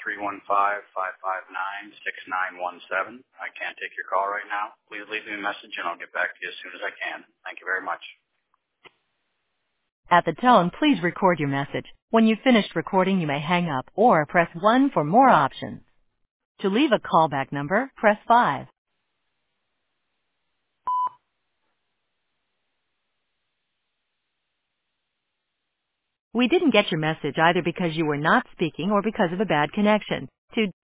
315-559-6917. I can't take your call right now. Please leave me a message and I'll get back to you as soon as I can. Thank you very much. At the tone, please record your message. When you've finished recording, you may hang up or press 1 for more options. To leave a callback number, press 5. We didn't get your message either because you were not speaking or because of a bad connection. To